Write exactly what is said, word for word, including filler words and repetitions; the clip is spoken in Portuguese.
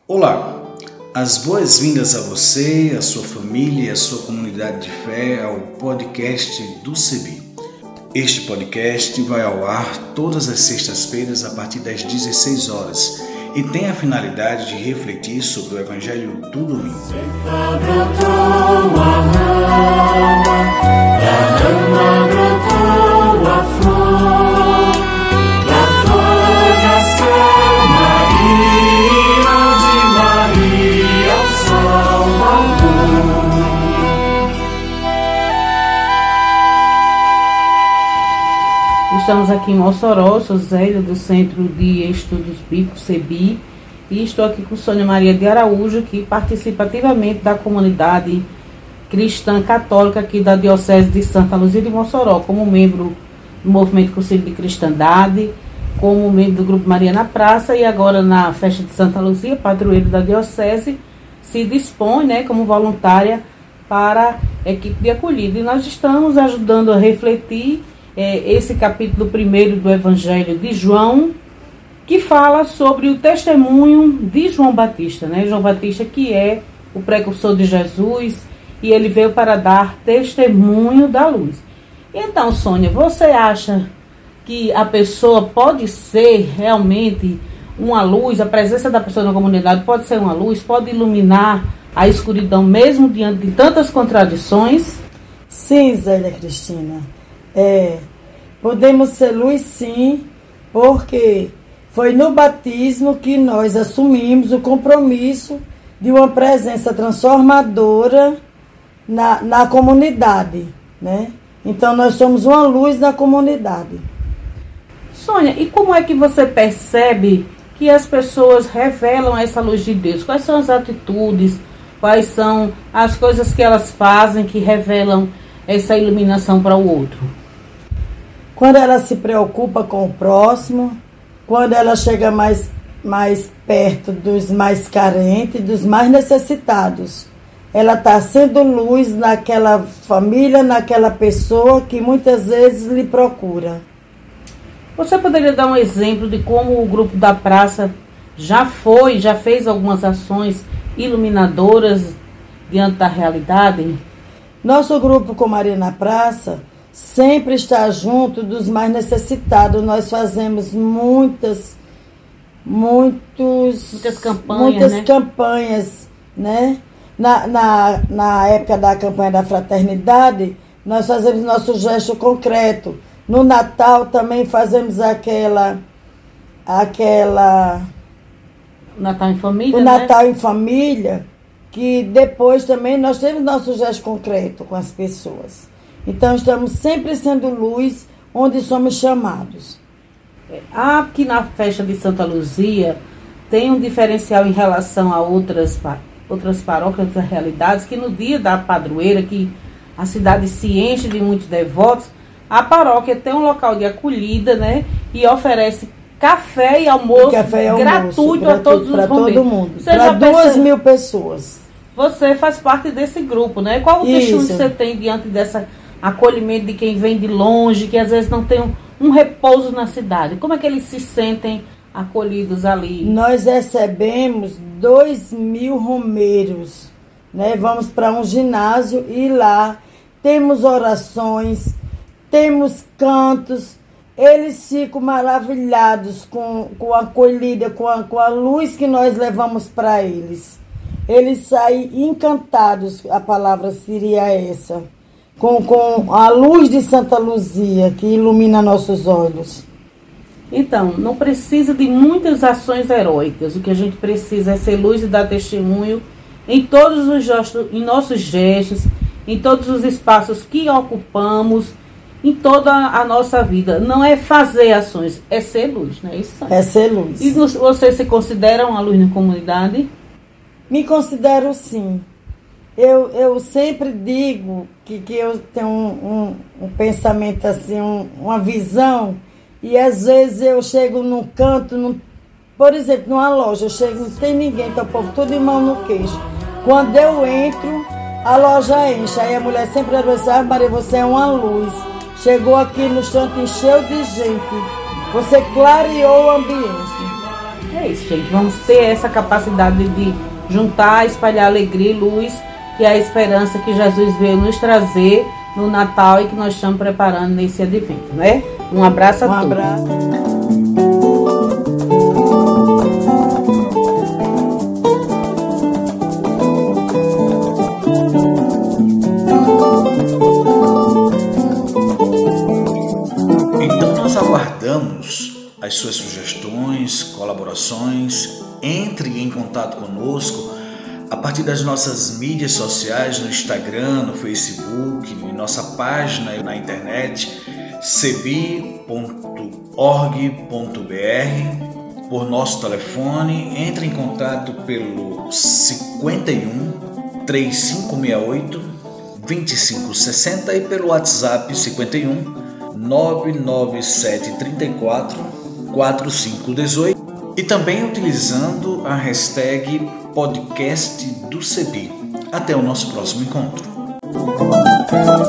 Olá, as boas-vindas a você, a sua família e a sua comunidade de fé ao podcast do C B. Este podcast vai ao ar todas as sextas-feiras a partir das dezesseis horas e tem a finalidade de refletir sobre o Evangelho do domingo. Estamos aqui em Mossoró, sou Zélia, do Centro de Estudos Bíblicos, C B I, e estou aqui com Sônia Maria de Araújo, que participa ativamente da comunidade cristã católica aqui da Diocese de Santa Luzia de Mossoró, como membro do Movimento Conselho de Cristandade, como membro do Grupo Maria na Praça, e agora na Festa de Santa Luzia, padroeiro da Diocese, se dispõe, né, como voluntária para a equipe de acolhida. E nós estamos ajudando a refletir É, esse capítulo primeiro do Evangelho de João, que fala sobre o testemunho de João Batista, né? João Batista, que é o precursor de Jesus, e ele veio para dar testemunho da luz. Então, Sônia, você acha que a pessoa pode ser realmente uma luz, a presença da pessoa na comunidade pode ser uma luz, pode iluminar a escuridão mesmo diante de tantas contradições? Sim, Zélia Cristina. É, podemos ser luz, sim, porque foi no batismo que nós assumimos o compromisso de uma presença transformadora na, na comunidade, né? Então nós somos uma luz na comunidade. Sônia, e como é que você percebe que as pessoas revelam essa luz de Deus? Quais são as atitudes, quais são as coisas que elas fazem que revelam essa iluminação para o outro? Quando ela se preocupa com o próximo, quando ela chega mais, mais perto dos mais carentes, dos mais necessitados. Ela está sendo luz naquela família, naquela pessoa que muitas vezes lhe procura. Você poderia dar um exemplo de como o Grupo da Praça já foi, já fez algumas ações iluminadoras diante da realidade? Nosso grupo com Maria na Praça sempre está junto dos mais necessitados. Nós fazemos muitas, muitos, muitas campanhas, muitas né? campanhas, né? Na, na, na época da campanha da fraternidade, nós fazemos nosso gesto concreto. No Natal também fazemos aquela, aquela... Natal em família, o né? Natal em família, que depois também nós temos nosso gesto concreto com as pessoas. Então, estamos sempre sendo luz onde somos chamados. Aqui na festa de Santa Luzia tem um diferencial em relação a outras, outras paróquias, outras realidades, que no dia da padroeira, que a cidade se enche de muitos devotos, a paróquia tem um local de acolhida, né? E oferece café e almoço, café e almoço gratuito, gratuito a todos os rombeiros. Para todo mundo. Para duas mil pessoas. Você faz parte desse grupo, né? Qual o testemunho que você tem diante dessa acolhimento de quem vem de longe, que às vezes não tem um, um repouso na cidade? Como é que eles se sentem acolhidos ali? Nós recebemos dois mil romeiros, né? Vamos para um ginásio e lá temos orações, temos cantos. Eles ficam maravilhados com, com a acolhida, com a, com a luz que nós levamos para eles. Eles saem encantados, a palavra seria essa, com, com a luz de Santa Luzia, que ilumina nossos olhos. Então, não precisa de muitas ações heróicas. O que a gente precisa é ser luz e dar testemunho em todos os gestos, em nossos gestos, em todos os espaços que ocupamos, em toda a nossa vida. Não é fazer ações, é ser luz, não é isso? É ser luz. E você se considera uma luz na comunidade? Me considero, sim. Eu, eu sempre digo que, que eu tenho um, um, um pensamento assim, um, uma visão, e às vezes eu chego num canto, num, por exemplo, numa loja, eu chego, não tem ninguém, tá o povo tudo em mão no queixo. Quando eu entro, a loja enche. Aí a mulher sempre vai dizer: ah, Maria, você é uma luz. Chegou aqui no instante, encheu de gente. Você clareou o ambiente. É é isso, gente. Vamos ter essa capacidade de juntar, espalhar alegria e luz, que é a esperança que Jesus veio nos trazer no Natal e que nós estamos preparando nesse advento, né? Um abraço a Um todos. abraço. Então nós aguardamos as suas sugestões, colaborações. Entre em contato conosco a partir das nossas mídias sociais, no Instagram, no Facebook, em nossa página na internet, cebi ponto org ponto br, por nosso telefone. Entre em contato pelo cinquenta e um, três cinco seis oito, dois cinco seis zero e pelo WhatsApp cinquenta e um, nove nove sete três quatro, quatro cinco um oito. E também utilizando a hashtag podcast do Cebi. Até o nosso próximo encontro.